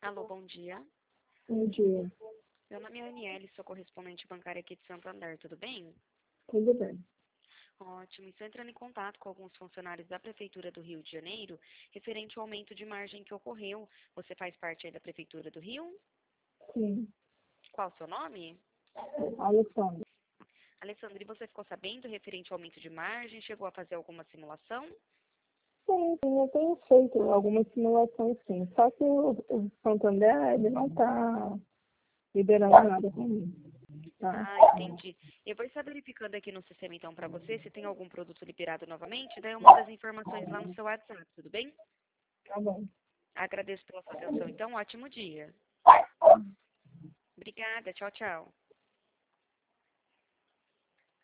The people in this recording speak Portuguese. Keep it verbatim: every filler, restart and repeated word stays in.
Alô, bom dia. Bom dia. Meu nome é Aniele, sou correspondente bancária aqui de Santo André, tudo bem? Tudo bem. Ótimo. Estou entrando em contato com alguns funcionários da Prefeitura do Rio de Janeiro, referente ao aumento de margem que ocorreu. Você faz parte aí da Prefeitura do Rio? Sim. Qual o seu nome? Alessandra. Alessandra, e você ficou sabendo referente ao aumento de margem? Chegou a fazer alguma simulação? Sim, sim, eu tenho feito algumas simulações, sim. Só que o, o Santander, ele não está liberando nada para mim. Tá? Ah, entendi. Eu vou estar verificando aqui no sistema, então, para você, se tem algum produto liberado novamente, daí eu mando as informações lá no seu WhatsApp, tudo bem? Tá bom. Agradeço pela sua atenção, então, ótimo dia. Obrigada, tchau, tchau.